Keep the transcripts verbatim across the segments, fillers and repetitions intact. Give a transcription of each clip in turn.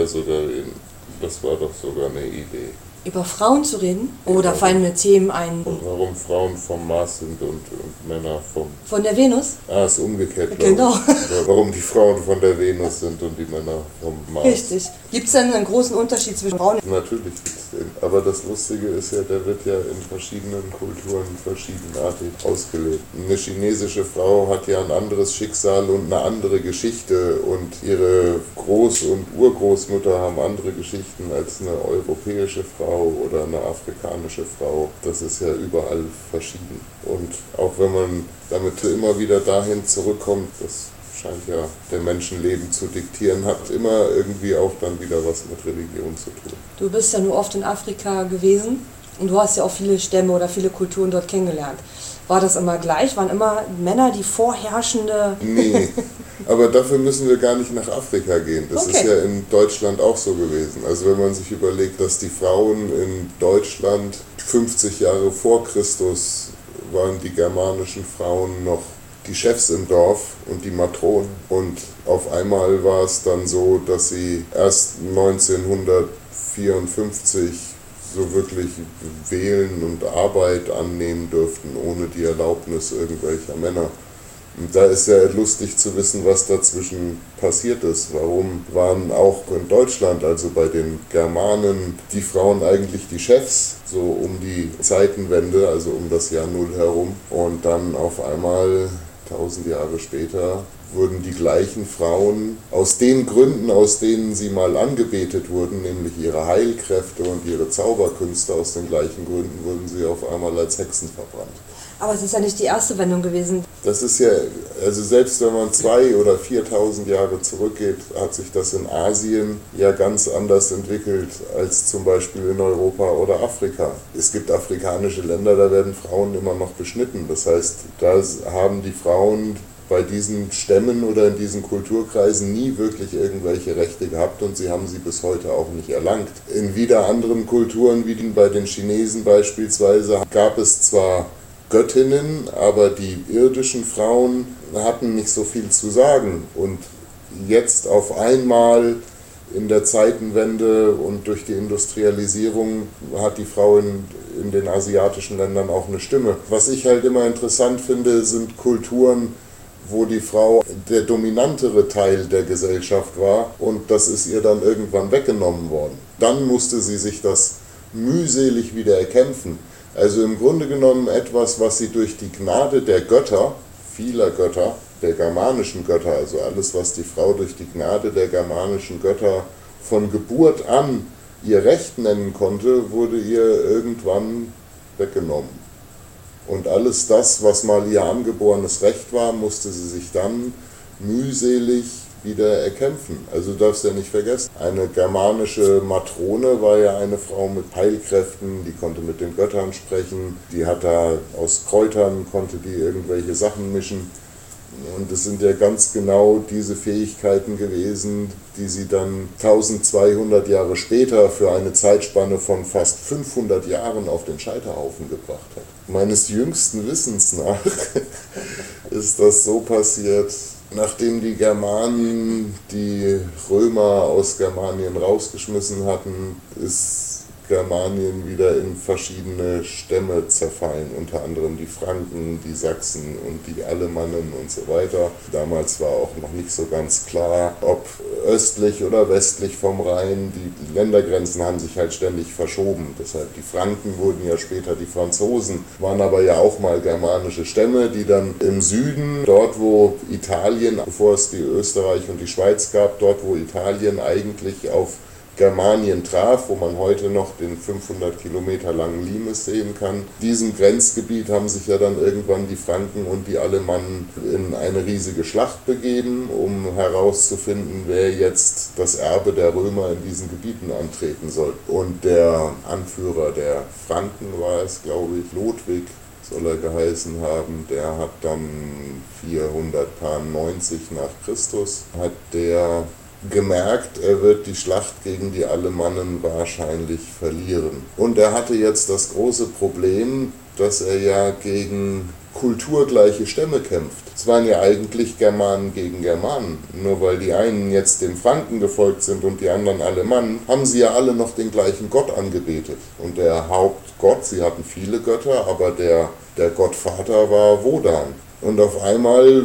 sogar, in, das war doch sogar eine Idee. Über Frauen zu reden? Oder fallen mir Themen ein? Und warum Frauen vom Mars sind und, und Männer vom... Von der Venus? Ah, ist umgekehrt, genau. Ich. Warum die Frauen von der Venus sind und die Männer vom Mars. Richtig. Gibt es denn einen großen Unterschied zwischen Frauen? Natürlich gibt es den. Aber das Lustige ist ja, der wird ja in verschiedenen Kulturen verschiedenartig ausgelebt. Eine chinesische Frau hat ja ein anderes Schicksal und eine andere Geschichte und ihre Groß- und Urgroßmutter haben andere Geschichten als eine europäische Frau oder eine afrikanische Frau. Das ist ja überall verschieden. Und auch wenn man damit immer wieder dahin zurückkommt, das scheint ja der Menschenleben zu diktieren, hat immer irgendwie auch dann wieder was mit Religion zu tun. Du bist ja nur oft in Afrika gewesen und du hast ja auch viele Stämme oder viele Kulturen dort kennengelernt. War das immer gleich? Waren immer Männer die vorherrschende... Nee, aber dafür müssen wir gar nicht nach Afrika gehen. Das okay. ist ja in Deutschland auch so gewesen. Also wenn man sich überlegt, dass die Frauen in Deutschland fünfzig Jahre vor Christus waren die germanischen Frauen noch die Chefs im Dorf und die Matronen. Und auf einmal war es dann so, dass sie erst neunzehnhundertvierundfünfzig so wirklich wählen und Arbeit annehmen dürften, ohne die Erlaubnis irgendwelcher Männer. Und da ist ja lustig zu wissen, was dazwischen passiert ist. Warum waren auch in Deutschland, also bei den Germanen, die Frauen eigentlich die Chefs, so um die Zeitenwende, also um das Jahr Null herum. Und dann auf einmal, tausend Jahre später, wurden die gleichen Frauen aus den Gründen, aus denen sie mal angebetet wurden, nämlich ihre Heilkräfte und ihre Zauberkünste, aus den gleichen Gründen wurden sie auf einmal als Hexen verbrannt. Aber es ist ja nicht die erste Wendung gewesen. Das ist ja, also selbst wenn man zwei oder viertausend Jahre zurückgeht, hat sich das in Asien ja ganz anders entwickelt als zum Beispiel in Europa oder Afrika. Es gibt afrikanische Länder, da werden Frauen immer noch beschnitten. Das heißt, da haben die Frauen bei diesen Stämmen oder in diesen Kulturkreisen nie wirklich irgendwelche Rechte gehabt und sie haben sie bis heute auch nicht erlangt. In wieder anderen Kulturen, wie bei den Chinesen beispielsweise, gab es zwar Göttinnen, aber die irdischen Frauen hatten nicht so viel zu sagen. Und jetzt auf einmal in der Zeitenwende und durch die Industrialisierung hat die Frau in, in den asiatischen Ländern auch eine Stimme. Was ich halt immer interessant finde, sind Kulturen, wo die Frau der dominantere Teil der Gesellschaft war und das ist ihr dann irgendwann weggenommen worden. Dann musste sie sich das mühselig wieder erkämpfen. Also im Grunde genommen etwas, was sie durch die Gnade der Götter, vieler Götter, der germanischen Götter, also alles, was die Frau durch die Gnade der germanischen Götter von Geburt an ihr Recht nennen konnte, wurde ihr irgendwann weggenommen. Und alles das, was mal ihr angeborenes Recht war, musste sie sich dann mühselig wieder erkämpfen. Also du darfst ja nicht vergessen, eine germanische Matrone war ja eine Frau mit Heilkräften, die konnte mit den Göttern sprechen, die hat da aus Kräutern, konnte die irgendwelche Sachen mischen. Und es sind ja ganz genau diese Fähigkeiten gewesen, die sie dann eintausendzweihundert Jahre später für eine Zeitspanne von fast fünfhundert Jahren auf den Scheiterhaufen gebracht hat. Meines jüngsten Wissens nach ist das so passiert, nachdem die Germanen die Römer aus Germanien rausgeschmissen hatten, ist Germanien wieder in verschiedene Stämme zerfallen, unter anderem die Franken, die Sachsen und die Alemannen und so weiter. Damals war auch noch nicht so ganz klar, ob östlich oder westlich vom Rhein. Die Ländergrenzen haben sich halt ständig verschoben. Deshalb die Franken wurden ja später die Franzosen, waren aber ja auch mal germanische Stämme, die dann im Süden, dort wo Italien, bevor es die Österreich und die Schweiz gab, dort wo Italien eigentlich auf Germanien traf, wo man heute noch den fünfhundert Kilometer langen Limes sehen kann. In diesem Grenzgebiet haben sich ja dann irgendwann die Franken und die Alemannen in eine riesige Schlacht begeben, um herauszufinden, wer jetzt das Erbe der Römer in diesen Gebieten antreten soll. Und der Anführer der Franken war es, glaube ich, Ludwig soll er geheißen haben, der hat dann vierhundertneunzig nach Christus, hat der gemerkt, er wird die Schlacht gegen die Alemannen wahrscheinlich verlieren. Und er hatte jetzt das große Problem, dass er ja gegen kulturgleiche Stämme kämpft. Es waren ja eigentlich Germanen gegen Germanen. Nur weil die einen jetzt den Franken gefolgt sind und die anderen Alemannen, haben sie ja alle noch den gleichen Gott angebetet. Und der Hauptgott, sie hatten viele Götter, aber der, der Gottvater war Wodan. Und auf einmal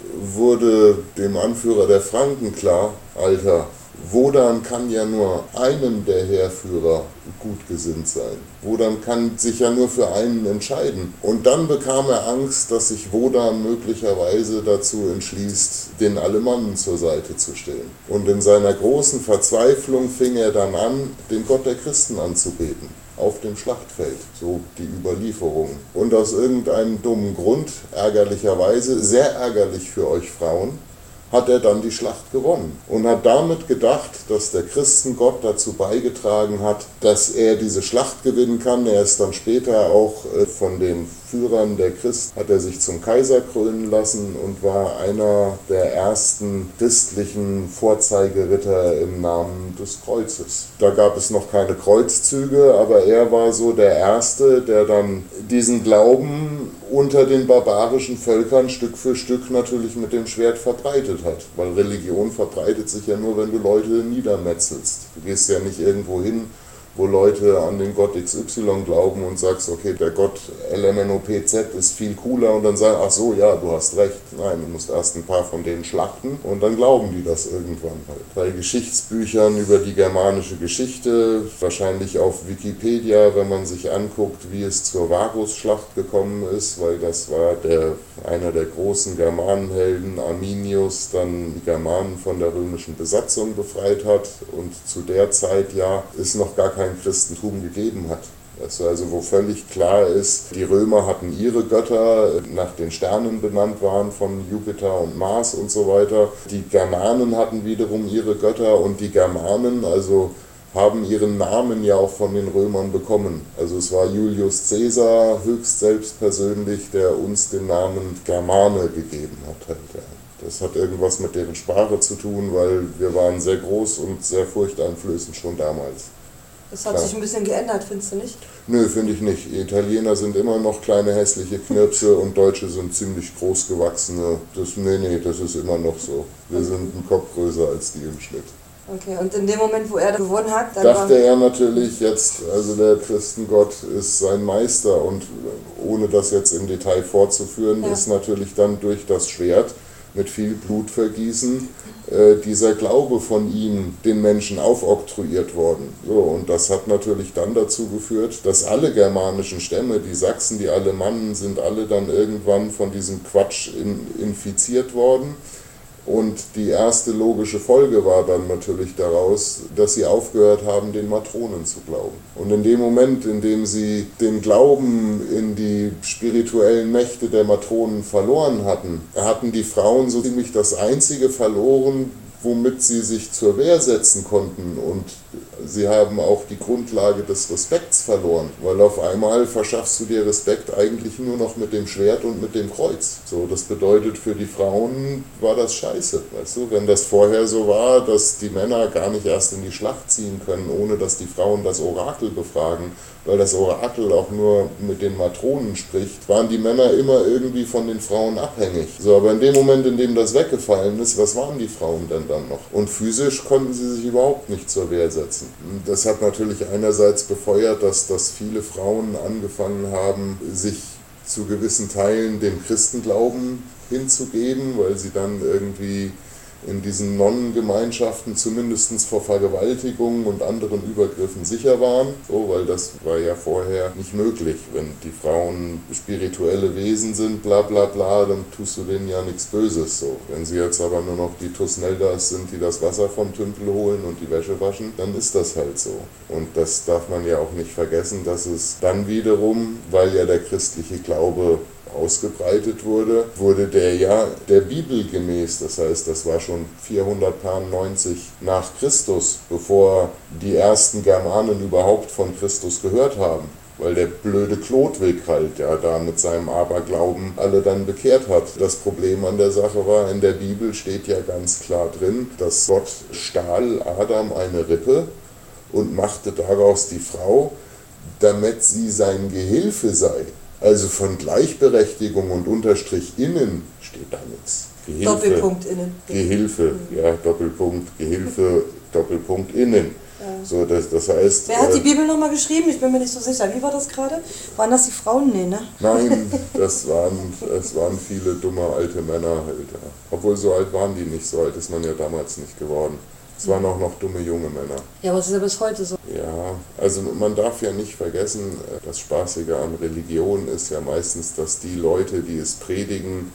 wurde dem Anführer der Franken klar, Alter, Wodan kann ja nur einem der Heerführer gut gesinnt sein. Wodan kann sich ja nur für einen entscheiden. Und dann bekam er Angst, dass sich Wodan möglicherweise dazu entschließt, den Alemannen zur Seite zu stellen. Und in seiner großen Verzweiflung fing er dann an, den Gott der Christen anzubeten. Auf dem Schlachtfeld, so die Überlieferung. Und aus irgendeinem dummen Grund, ärgerlicherweise, sehr ärgerlich für euch Frauen, hat er dann die Schlacht gewonnen und hat damit gedacht, dass der Christengott dazu beigetragen hat, dass er diese Schlacht gewinnen kann. Er ist dann später auch von den Führern der Christen, hat er sich zum Kaiser krönen lassen und war einer der ersten christlichen Vorzeigeritter im Namen des Kreuzes. Da gab es noch keine Kreuzzüge, aber er war so der Erste, der dann diesen Glauben unter den barbarischen Völkern Stück für Stück natürlich mit dem Schwert verbreitet hat. Weil Religion verbreitet sich ja nur, wenn du Leute niedermetzelst. Du gehst ja nicht irgendwo hin, wo Leute an den Gott X Y glauben und sagst, okay, der Gott L M N O P Z ist viel cooler und dann sagen, ach so, ja, du hast recht. Nein, du musst erst ein paar von denen schlachten und dann glauben die das irgendwann halt. Bei Geschichtsbüchern über die germanische Geschichte, wahrscheinlich auf Wikipedia, wenn man sich anguckt, wie es zur Varusschlacht gekommen ist, weil das war der, einer der großen Germanenhelden, Arminius, dann die Germanen von der römischen Besatzung befreit hat und zu der Zeit ja ist noch gar kein Christentum gegeben hat. Also wo völlig klar ist, die Römer hatten ihre Götter, nach den Sternen benannt waren von Jupiter und Mars und so weiter. Die Germanen hatten wiederum ihre Götter und die Germanen, also haben ihren Namen ja auch von den Römern bekommen. Also es war Julius Caesar höchst selbstpersönlich, der uns den Namen Germane gegeben hat. Halt, ja. Das hat irgendwas mit deren Sprache zu tun, weil wir waren sehr groß und sehr furchteinflößend schon damals. Das hat Klar. sich ein bisschen geändert, findest du nicht? Nö, finde ich nicht. Italiener sind immer noch kleine hässliche Knirpse und Deutsche sind ziemlich großgewachsene. Das, nee, nee, das ist immer noch so. Wir okay. sind einen Kopf größer als die im Schnitt. Okay, und in dem Moment, wo er gewonnen hat, dann dachte er natürlich jetzt, also der Christengott ist sein Meister und ohne das jetzt im Detail fortzuführen, ja. ist natürlich dann durch das Schwert mit viel Blutvergießen äh, dieser Glaube von ihm den Menschen aufoktroyiert worden. So, und das hat natürlich dann dazu geführt, dass alle germanischen Stämme, die Sachsen, die Alemannen, sind alle dann irgendwann von diesem Quatsch in, infiziert worden. Und die erste logische Folge war dann natürlich daraus, dass sie aufgehört haben, den Matronen zu glauben. Und in dem Moment, in dem sie den Glauben in die spirituellen Mächte der Matronen verloren hatten, hatten die Frauen so ziemlich das Einzige verloren, womit sie sich zur Wehr setzen konnten. Und sie haben auch die Grundlage des Respekts verloren, weil auf einmal verschaffst du dir Respekt eigentlich nur noch mit dem Schwert und mit dem Kreuz. So, das bedeutet, für die Frauen war das scheiße, weißt du? Wenn das vorher so war, dass die Männer gar nicht erst in die Schlacht ziehen können, ohne dass die Frauen das Orakel befragen, weil das Orakel auch nur mit den Matronen spricht, waren die Männer immer irgendwie von den Frauen abhängig. So, aber in dem Moment, in dem das weggefallen ist, was waren die Frauen denn dann noch? Und physisch konnten sie sich überhaupt nicht zur Wehr setzen. Das hat natürlich einerseits befeuert, dass, dass viele Frauen angefangen haben, sich zu gewissen Teilen dem Christenglauben hinzugeben, weil sie dann irgendwie in diesen Nonnengemeinschaften zumindest vor Vergewaltigungen und anderen Übergriffen sicher waren, so, weil das war ja vorher nicht möglich. Wenn die Frauen spirituelle Wesen sind, bla bla bla, dann tust du denen ja nichts Böses. So. Wenn sie jetzt aber nur noch die Tusneldas sind, die das Wasser vom Tümpel holen und die Wäsche waschen, dann ist das halt so. Und das darf man ja auch nicht vergessen, dass es dann wiederum, weil ja der christliche Glaube ausgebreitet wurde, wurde der ja der Bibel gemäß, das heißt, das war schon vierhundertneunzig nach Christus, bevor die ersten Germanen überhaupt von Christus gehört haben, weil der blöde Chlodwig halt ja da mit seinem Aberglauben alle dann bekehrt hat. Das Problem an der Sache war, in der Bibel steht ja ganz klar drin, dass Gott stahl Adam eine Rippe und machte daraus die Frau, damit sie sein Gehilfe sei. Also von Gleichberechtigung und Unterstrich innen steht da nichts. Gehilfe, Doppelpunkt innen. Gehilfe, ja, Doppelpunkt, Gehilfe, Doppelpunkt innen. Ja. So, das, das heißt, wer hat die Bibel nochmal geschrieben? Ich bin mir nicht so sicher. Wie war das gerade? Waren das die Frauen? Nee, ne? Nein, das waren, das waren viele dumme alte Männer halt. Ja. Obwohl so alt waren die nicht, so alt ist man ja damals nicht geworden. Es waren auch noch dumme junge Männer. Ja, aber es ist ja bis heute so. Ja, also man darf ja nicht vergessen, das Spaßige an Religion ist ja meistens, dass die Leute, die es predigen,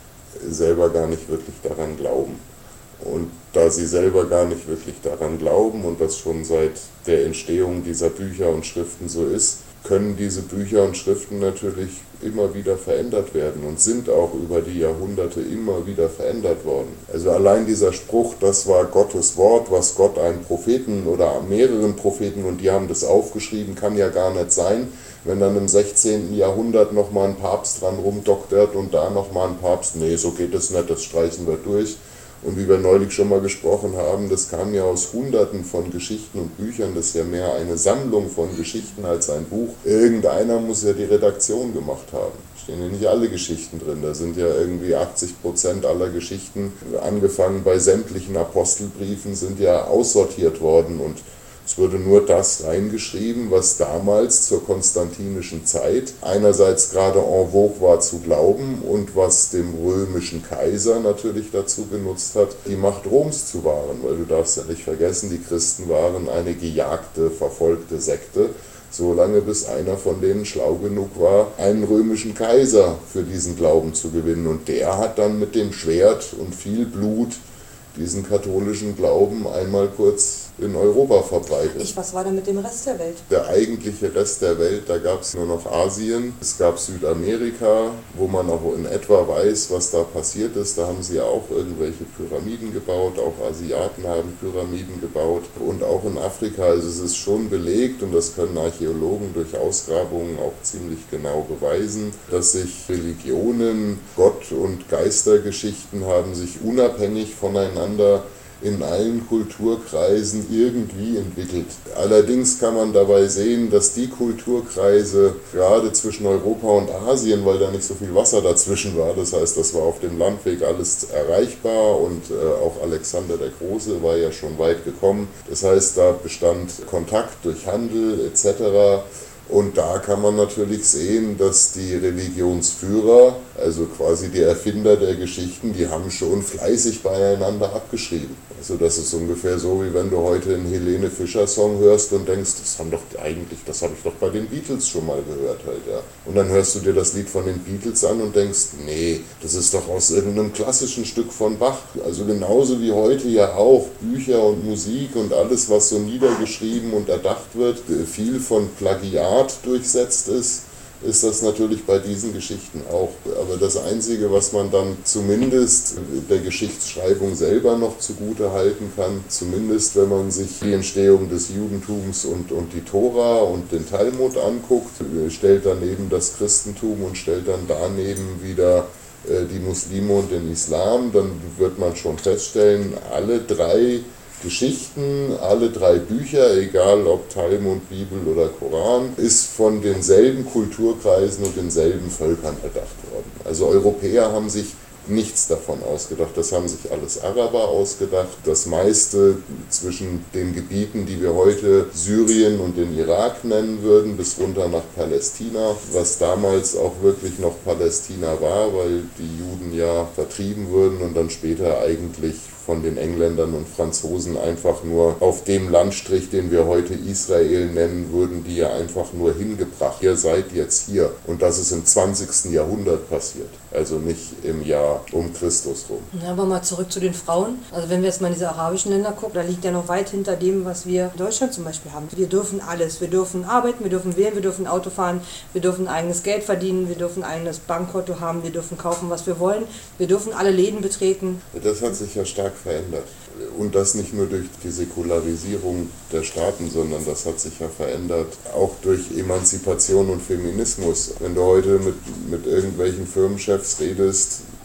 selber gar nicht wirklich daran glauben. Und da sie selber gar nicht wirklich daran glauben und das schon seit der Entstehung dieser Bücher und Schriften so ist, können diese Bücher und Schriften natürlich immer wieder verändert werden und sind auch über die Jahrhunderte immer wieder verändert worden. Also allein dieser Spruch, das war Gottes Wort, was Gott einem Propheten oder mehreren Propheten, und die haben das aufgeschrieben, kann ja gar nicht sein, wenn dann im sechzehnten Jahrhundert nochmal ein Papst dran rumdoktert und da nochmal ein Papst, nee, so geht es nicht, das streichen wir durch. Und wie wir neulich schon mal gesprochen haben, das kam ja aus Hunderten von Geschichten und Büchern, das ist ja mehr eine Sammlung von Geschichten als ein Buch. Irgendeiner muss ja die Redaktion gemacht haben. Stehen ja nicht alle Geschichten drin, da sind ja irgendwie achtzig Prozent aller Geschichten, angefangen bei sämtlichen Apostelbriefen, sind ja aussortiert worden und es wurde nur das reingeschrieben, was damals zur konstantinischen Zeit einerseits gerade en vogue war zu glauben und was dem römischen Kaiser natürlich dazu genutzt hat, die Macht Roms zu wahren. Weil du darfst ja nicht vergessen, die Christen waren eine gejagte, verfolgte Sekte, solange bis einer von denen schlau genug war, einen römischen Kaiser für diesen Glauben zu gewinnen. Und der hat dann mit dem Schwert und viel Blut diesen katholischen Glauben einmal kurz in Europa verbreitet. Ich, was war denn mit dem Rest der Welt? Der eigentliche Rest der Welt, da gab es nur noch Asien, es gab Südamerika, wo man auch in etwa weiß, was da passiert ist. Da haben sie ja auch irgendwelche Pyramiden gebaut, auch Asiaten haben Pyramiden gebaut und auch in Afrika. Also es ist schon belegt und das können Archäologen durch Ausgrabungen auch ziemlich genau beweisen, dass sich Religionen, Gott- und Geistergeschichten haben sich unabhängig voneinander in allen Kulturkreisen irgendwie entwickelt. Allerdings kann man dabei sehen, dass die Kulturkreise gerade zwischen Europa und Asien, weil da nicht so viel Wasser dazwischen war, das heißt, das war auf dem Landweg alles erreichbar und äh, auch Alexander der Große war ja schon weit gekommen. Das heißt, da bestand Kontakt durch Handel et cetera. Und da kann man natürlich sehen, dass die Religionsführer, also quasi die Erfinder der Geschichten, die haben schon fleißig beieinander abgeschrieben. Also das ist ungefähr so, wie wenn du heute einen Helene Fischer Song hörst und denkst, das haben doch eigentlich, das habe ich doch bei den Beatles schon mal gehört halt, ja. Und dann hörst du dir das Lied von den Beatles an und denkst, nee, das ist doch aus irgendeinem klassischen Stück von Bach. Also genauso wie heute ja auch Bücher und Musik und alles, was so niedergeschrieben und erdacht wird, viel von Plagiat durchsetzt ist, ist das natürlich bei diesen Geschichten auch. Aber das Einzige, was man dann zumindest der Geschichtsschreibung selber noch zugute halten kann, zumindest wenn man sich die Entstehung des Judentums und, und die Tora und den Talmud anguckt, stellt daneben das Christentum und stellt dann daneben wieder die Muslime und den Islam, dann wird man schon feststellen, alle drei Geschichten, alle drei Bücher, egal ob Talmud, Bibel oder Koran, ist von denselben Kulturkreisen und denselben Völkern erdacht worden. Also Europäer haben sich nichts davon ausgedacht, das haben sich alles Araber ausgedacht. Das meiste zwischen den Gebieten, die wir heute Syrien und den Irak nennen würden, bis runter nach Palästina, was damals auch wirklich noch Palästina war, weil die Juden ja vertrieben wurden und dann später eigentlich von den Engländern und Franzosen einfach nur auf dem Landstrich, den wir heute Israel nennen würden, die ja einfach nur hingebracht. Ihr seid jetzt hier. Und das ist im zwanzigsten Jahrhundert passiert. Also nicht im Jahr um Christus rum. Ja, aber mal zurück zu den Frauen. Also wenn wir jetzt mal in diese arabischen Länder gucken, da liegt ja noch weit hinter dem, was wir in Deutschland zum Beispiel haben. Wir dürfen alles. Wir dürfen arbeiten, wir dürfen wählen, wir dürfen Auto fahren, wir dürfen eigenes Geld verdienen, wir dürfen ein eigenes Bankkonto haben, wir dürfen kaufen, was wir wollen. Wir dürfen alle Läden betreten. Das hat sich ja stark verändert. Und das nicht nur durch die Säkularisierung der Staaten, sondern das hat sich ja verändert, auch durch Emanzipation und Feminismus. Wenn du heute mit, mit irgendwelchen Firmenchefs redest,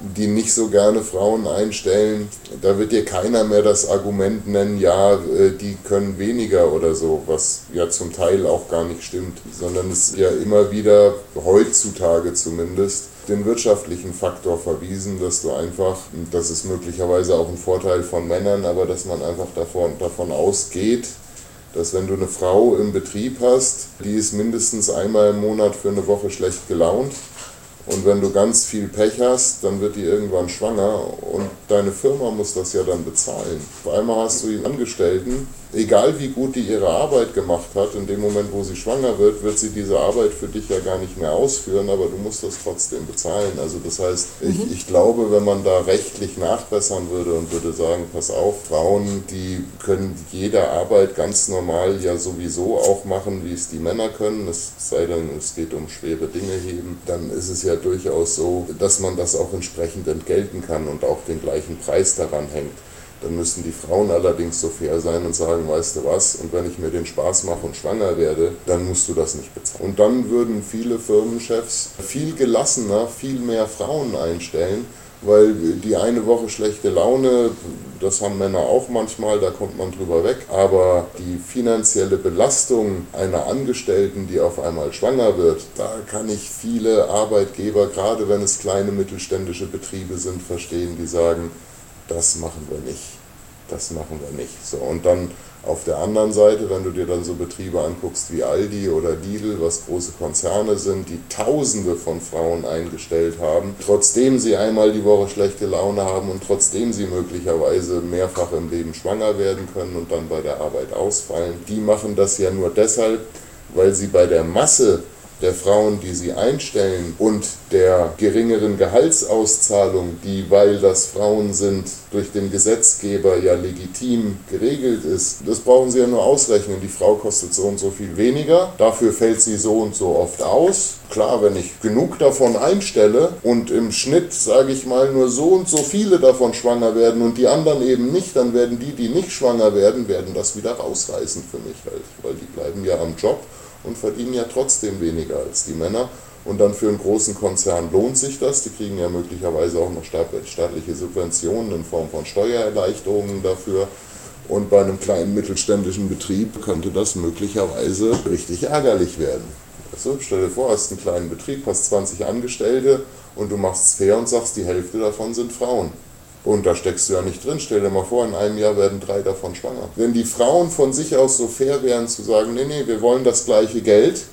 die nicht so gerne Frauen einstellen, da wird dir keiner mehr das Argument nennen, ja, die können weniger oder so, was ja zum Teil auch gar nicht stimmt, sondern es ist ja immer wieder, heutzutage zumindest, den wirtschaftlichen Faktor verwiesen, dass du einfach, das ist möglicherweise auch ein Vorteil von Männern, aber dass man einfach davon, davon ausgeht, dass wenn du eine Frau im Betrieb hast, die ist mindestens einmal im Monat für eine Woche schlecht gelaunt. Und wenn du ganz viel Pech hast, dann wird die irgendwann schwanger und deine Firma muss das ja dann bezahlen. Auf einmal hast du die Angestellten, egal wie gut die ihre Arbeit gemacht hat, in dem Moment, wo sie schwanger wird, wird sie diese Arbeit für dich ja gar nicht mehr ausführen, aber du musst das trotzdem bezahlen. Also das heißt, ich, ich glaube, wenn man da rechtlich nachbessern würde und würde sagen, pass auf, Frauen, die können jede Arbeit ganz normal ja sowieso auch machen, wie es die Männer können, es sei denn, es geht um schwere Dinge heben, dann ist es ja durchaus so, dass man das auch entsprechend entgelten kann und auch den gleichen Preis daran hängt. Dann müssten die Frauen allerdings so fair sein und sagen, weißt du was, und wenn ich mir den Spaß mache und schwanger werde, dann musst du das nicht bezahlen. Und dann würden viele Firmenchefs viel gelassener, viel mehr Frauen einstellen, weil die eine Woche schlechte Laune, das haben Männer auch manchmal, da kommt man drüber weg, aber die finanzielle Belastung einer Angestellten, die auf einmal schwanger wird, da kann ich viele Arbeitgeber, gerade wenn es kleine mittelständische Betriebe sind, verstehen, die sagen, das machen wir nicht, das machen wir nicht. So, und dann auf der anderen Seite, wenn du dir dann so Betriebe anguckst wie Aldi oder Lidl, was große Konzerne sind, die Tausende von Frauen eingestellt haben, trotzdem sie einmal die Woche schlechte Laune haben und trotzdem sie möglicherweise mehrfach im Leben schwanger werden können und dann bei der Arbeit ausfallen, die machen das ja nur deshalb, weil sie bei der Masse der Frauen, die sie einstellen und der geringeren Gehaltsauszahlung, die, weil das Frauen sind, durch den Gesetzgeber ja legitim geregelt ist, das brauchen sie ja nur ausrechnen. Die Frau kostet so und so viel weniger, dafür fällt sie so und so oft aus. Klar, wenn ich genug davon einstelle und im Schnitt, sage ich mal, nur so und so viele davon schwanger werden und die anderen eben nicht, dann werden die, die nicht schwanger werden, werden das wieder rausreißen für mich halt, weil die bleiben ja am Job und verdienen ja trotzdem weniger als die Männer. Und dann für einen großen Konzern lohnt sich das. Die kriegen ja möglicherweise auch noch staatliche Subventionen in Form von Steuererleichterungen dafür. Und bei einem kleinen mittelständischen Betrieb könnte das möglicherweise richtig ärgerlich werden. Also stell dir vor, du hast einen kleinen Betrieb, hast zwanzig Angestellte und du machst es fair und sagst, die Hälfte davon sind Frauen. Und da steckst du ja nicht drin. Stell dir mal vor, in einem Jahr werden drei davon schwanger. Wenn die Frauen von sich aus so fair wären zu sagen, nee, nee, wir wollen das gleiche Geld,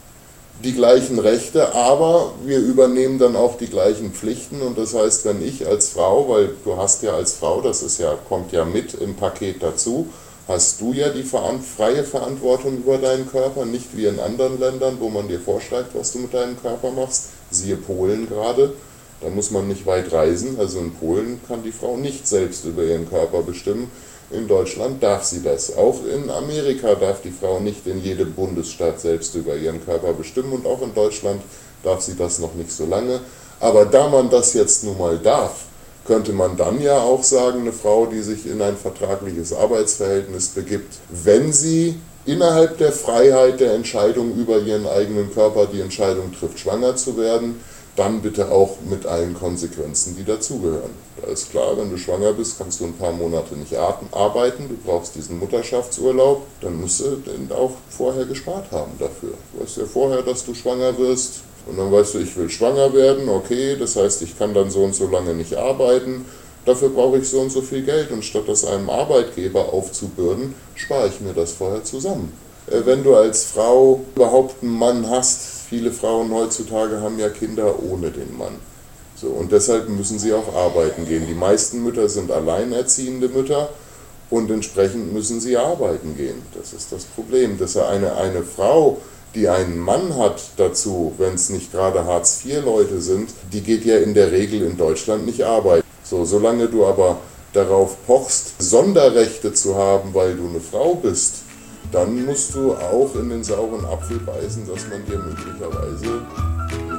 die gleichen Rechte, aber wir übernehmen dann auch die gleichen Pflichten. Und das heißt, wenn ich als Frau, weil du hast ja als Frau, das ist ja, kommt ja mit im Paket dazu, hast du ja die freie Verantwortung über deinen Körper, nicht wie in anderen Ländern, wo man dir vorschreibt, was du mit deinem Körper machst, siehe Polen gerade. Da muss man nicht weit reisen, also in Polen kann die Frau nicht selbst über ihren Körper bestimmen, in Deutschland darf sie das. Auch in Amerika darf die Frau nicht in jedem Bundesstaat selbst über ihren Körper bestimmen und auch in Deutschland darf sie das noch nicht so lange. Aber da man das jetzt nun mal darf, könnte man dann ja auch sagen, eine Frau, die sich in ein vertragliches Arbeitsverhältnis begibt, wenn sie innerhalb der Freiheit der Entscheidung über ihren eigenen Körper die Entscheidung trifft, schwanger zu werden, dann bitte auch mit allen Konsequenzen, die dazugehören. Da ist klar, wenn du schwanger bist, kannst du ein paar Monate nicht arbeiten, du brauchst diesen Mutterschaftsurlaub, dann musst du den auch vorher gespart haben dafür. Du weißt ja vorher, dass du schwanger wirst und dann weißt du, ich will schwanger werden, okay, das heißt, ich kann dann so und so lange nicht arbeiten, dafür brauche ich so und so viel Geld und statt das einem Arbeitgeber aufzubürden, spare ich mir das vorher zusammen. Wenn du als Frau überhaupt einen Mann hast, viele Frauen heutzutage haben ja Kinder ohne den Mann. So, und deshalb müssen sie auch arbeiten gehen. Die meisten Mütter sind alleinerziehende Mütter und entsprechend müssen sie arbeiten gehen. Das ist das Problem. Dass eine, eine Frau, die einen Mann hat dazu, wenn es nicht gerade Hartz vier Leute sind, die geht ja in der Regel in Deutschland nicht arbeiten. So, solange du aber darauf pochst, Sonderrechte zu haben, weil du eine Frau bist, dann musst du auch in den sauren Apfel beißen, dass man dir möglicherweise